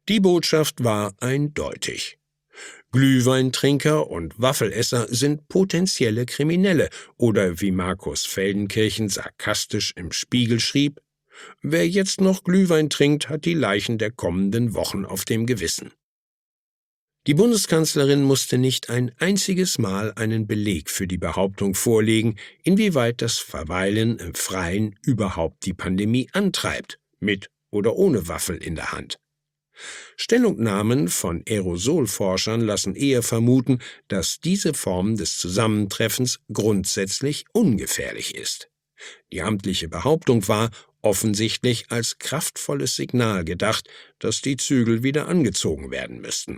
Die Botschaft war eindeutig. Glühweintrinker und Waffelesser sind potenzielle Kriminelle, oder wie Markus Feldenkirchen sarkastisch im Spiegel schrieb: Wer jetzt noch Glühwein trinkt, hat die Leichen der kommenden Wochen auf dem Gewissen. Die Bundeskanzlerin musste nicht ein einziges Mal einen Beleg für die Behauptung vorlegen, inwieweit das Verweilen im Freien überhaupt die Pandemie antreibt, mit oder ohne Waffel in der Hand. Stellungnahmen von Aerosolforschern lassen eher vermuten, dass diese Form des Zusammentreffens grundsätzlich ungefährlich ist. Die amtliche Behauptung war offensichtlich als kraftvolles Signal gedacht, dass die Zügel wieder angezogen werden müssten.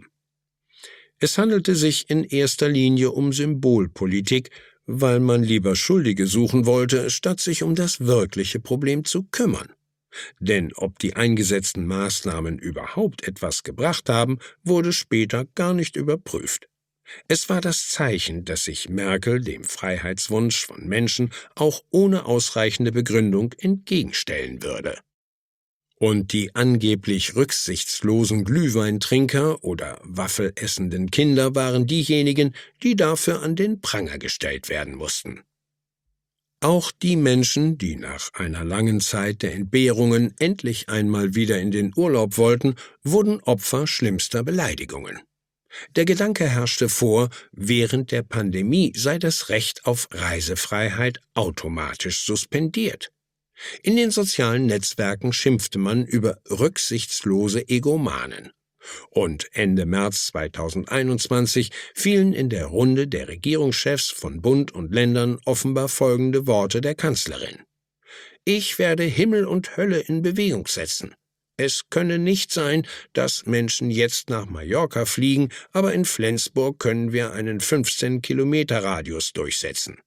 Es handelte sich in erster Linie um Symbolpolitik, weil man lieber Schuldige suchen wollte, statt sich um das wirkliche Problem zu kümmern. Denn ob die eingesetzten Maßnahmen überhaupt etwas gebracht haben, wurde später gar nicht überprüft. Es war das Zeichen, dass sich Merkel dem Freiheitswunsch von Menschen auch ohne ausreichende Begründung entgegenstellen würde. Und die angeblich rücksichtslosen Glühweintrinker oder waffelessenden Kinder waren diejenigen, die dafür an den Pranger gestellt werden mussten. Auch die Menschen, die nach einer langen Zeit der Entbehrungen endlich einmal wieder in den Urlaub wollten, wurden Opfer schlimmster Beleidigungen. Der Gedanke herrschte vor, während der Pandemie sei das Recht auf Reisefreiheit automatisch suspendiert. In den sozialen Netzwerken schimpfte man über rücksichtslose Egomanen. Und Ende März 2021 fielen in der Runde der Regierungschefs von Bund und Ländern offenbar folgende Worte der Kanzlerin: Ich werde Himmel und Hölle in Bewegung setzen. Es könne nicht sein, dass Menschen jetzt nach Mallorca fliegen, aber in Flensburg können wir einen 15-Kilometer-Radius durchsetzen.